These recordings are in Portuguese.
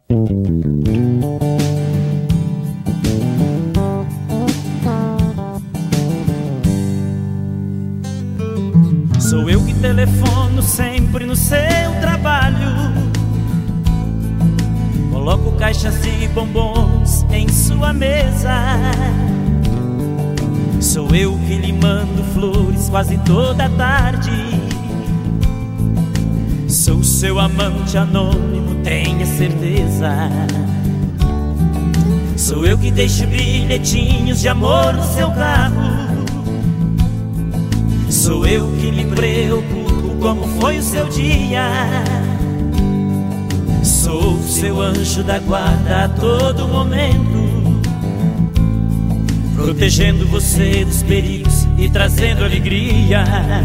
Sou eu que telefono sempre no seu trabalho, coloco caixas de bombons em sua mesa. Sou eu que lhe mando flores quase toda tarde. Sou seu amante anônimo, tenha certeza. Sou eu que deixo bilhetinhos de amor no seu carro. Sou eu que me preocupo como foi o seu dia. Sou seu anjo da guarda a todo momento, protegendo você dos perigos e trazendo alegria.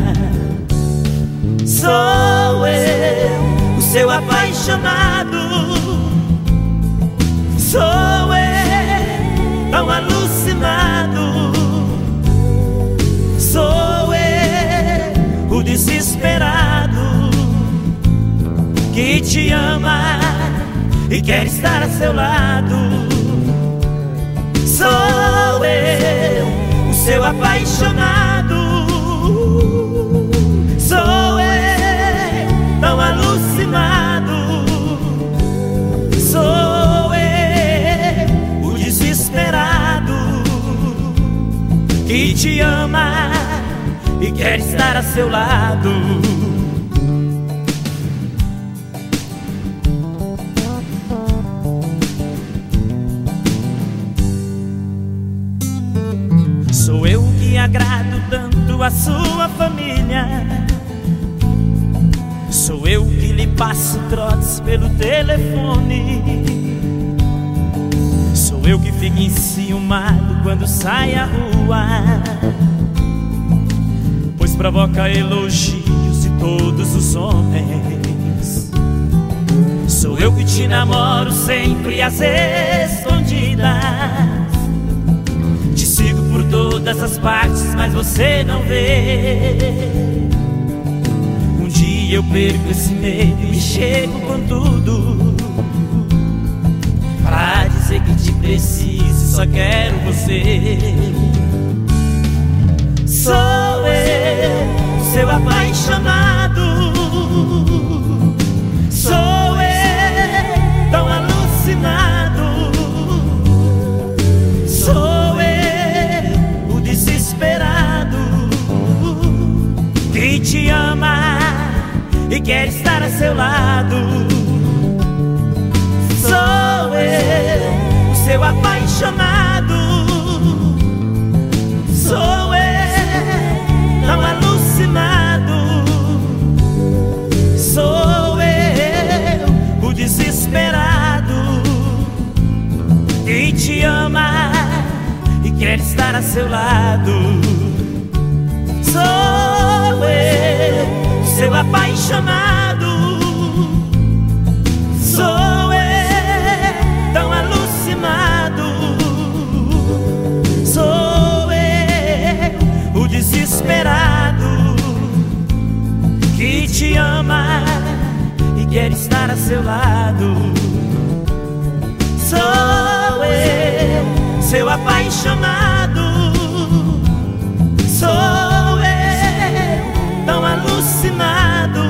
Sou eu, o seu apaixonado. Sou eu, tão alucinado. Sou eu, o desesperado que te ama e quer estar a seu lado. Sou eu, o seu apaixonado. Sou eu, tão alucinado. Sou eu, o desesperado que te ama e quer estar a seu lado. Sou eu que agrado tanto a sua família. Sou eu que lhe passo trotes pelo telefone. Sou eu que fico enciumado quando sai à rua, pois provoca elogios de todos os homens. Sou eu que te namoro sempre às escondidas. Te sigo por todas as partes, mas você não vê. Um dia eu perco esse medo e chego com tudo pra dizer que te preciso, só quero você. Sou eu, seu apaixonado. Sou eu, tão alucinado. Sou eu, o desesperado que te ama e quer estar a seu lado. Sou eu, o seu apaixonado. Sou eu, tão alucinado. Sou eu, o desesperado que te ama e quer estar a seu lado. Sou eu, seu apaixonado. Sou eu, tão alucinado. Sou eu, o desesperado que te ama e quer estar a seu lado. Sou eu, seu apaixonado. Sou eu, tão alucinado.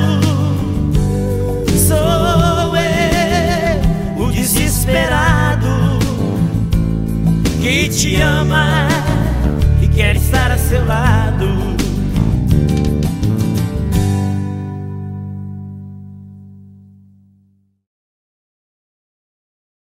Sou eu, o desesperado que te ama e quer estar a seu lado.